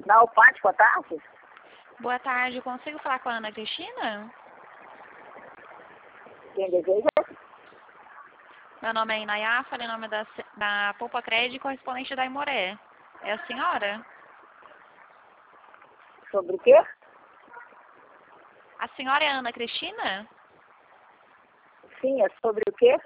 Na Alpate, boa tarde. Boa tarde, consigo falar com a Ana Cristina? Quem deseja? Meu nome é Inayá, falei em nome da Poupa Crédito, correspondente da Imoré. É a senhora? Sobre o quê? A senhora é a Ana Cristina? Sim, é sobre o quê?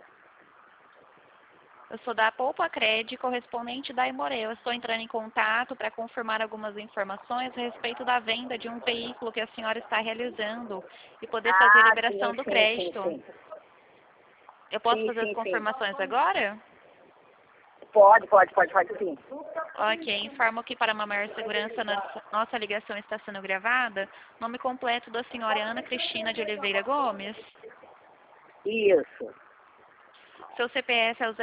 Eu sou da Poupa Crédito, correspondente da Imoré. Eu estou entrando em contato para confirmar algumas informações a respeito da venda de um veículo que a senhora está realizando e poder fazer a liberação do crédito. Sim. Eu posso Sim, fazer as sim, sim. confirmações agora? Pode sim. Ok, informo que para uma maior segurança nossa ligação está sendo gravada. Nome completo da senhora é Ana Cristina de Oliveira Gomes. Isso. Seu CPF é o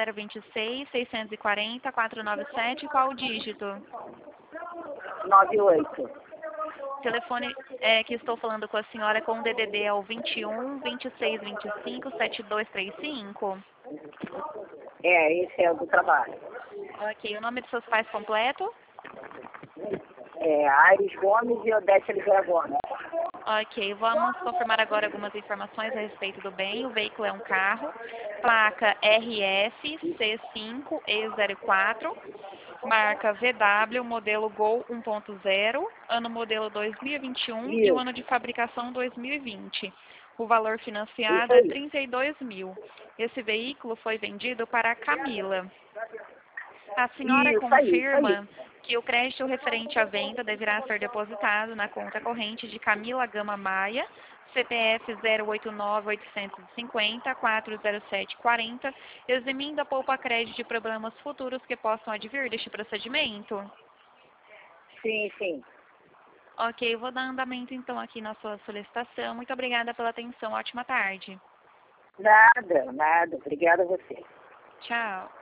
026-640-497, qual o dígito? 98. Telefone que estou falando com a senhora com o DDD é o 21-26-25-7235. Esse é o do trabalho. Ok, o nome dos seus pais completo? Aires Gomes e Odete Oliveira Gomes. Ok, vamos confirmar agora algumas informações a respeito do bem. O veículo é um carro, placa RSC5E04, marca VW, modelo Gol 1.0, ano modelo 2021 e o Isso. ano de fabricação 2020. O valor financiado Isso é aí. 32 mil. Esse veículo foi vendido para a Camila. A senhora Isso aí. confirma que o crédito referente à venda deverá ser depositado na conta corrente de Camila Gama Maia, CPF 089-850-40740, eximindo a Poupa Crédito de problemas futuros que possam advir deste procedimento? Sim. Ok, vou dar andamento então aqui na sua solicitação. Muito obrigada pela atenção. Ótima tarde. Nada. Obrigada a você. Tchau.